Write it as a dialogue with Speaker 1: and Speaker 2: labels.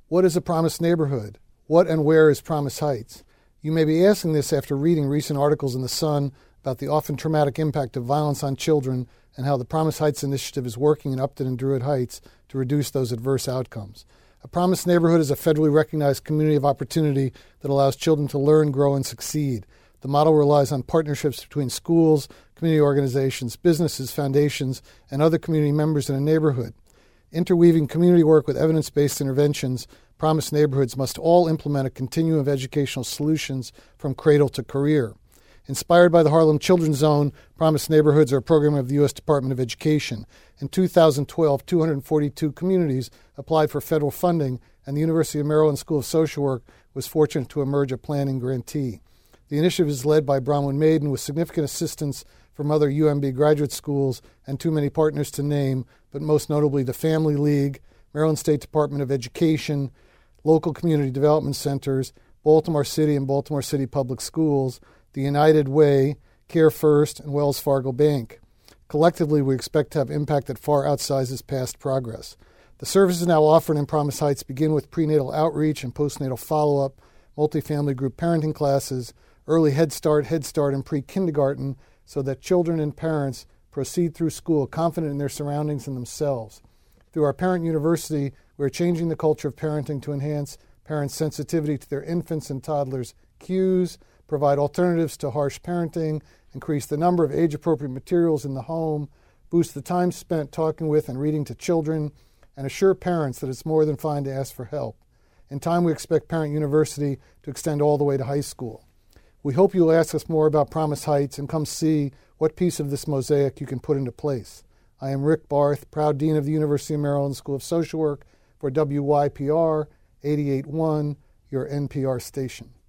Speaker 1: What is a Promise neighborhood? What and where is Promise Heights? You may be asking this after reading recent articles in The Sun about the often traumatic impact of violence on children and how the Promise Heights initiative is working in Upton and Druid Heights to reduce those adverse outcomes. A Promise neighborhood is a federally recognized community of opportunity that allows children to learn, grow, and succeed. The model relies on partnerships between schools, community organizations, businesses, foundations, and other community members in a neighborhood. Interweaving community work with evidence-based interventions, Promise neighborhoods must all implement a continuum of educational solutions from cradle to career. Inspired by the Harlem Children's Zone, Promise Neighborhoods are a program of the U.S. Department of Education. In 2012, 242 communities applied for federal funding, and the University of Maryland School of Social Work was fortunate to emerge a planning grantee. The initiative is led by Bronwyn Maiden with significant assistance from other UMB graduate schools and too many partners to name, but most notably the Family League, Maryland State Department of Education, local community development centers, Baltimore City and Baltimore City Public Schools, the United Way, Care First, and Wells Fargo Bank. Collectively, we expect to have impact that far outsizes past progress. The services now offered in Promise Heights begin with prenatal outreach and postnatal follow-up, multifamily group parenting classes, early Head Start, and pre-kindergarten, so that children and parents proceed through school confident in their surroundings and themselves. Through our Parent University, we are changing the culture of parenting to enhance parents' sensitivity to their infants' and toddlers' cues, provide alternatives to harsh parenting, increase the number of age-appropriate materials in the home, boost the time spent talking with and reading to children, and assure parents that it's more than fine to ask for help. In time, we expect Parent University to extend all the way to high school. We hope you'll ask us more about Promise Heights and come see what piece of this mosaic you can put into place. I am Rick Barth, proud Dean of the University of Maryland School of Social Work for WYPR 88.1, your NPR station.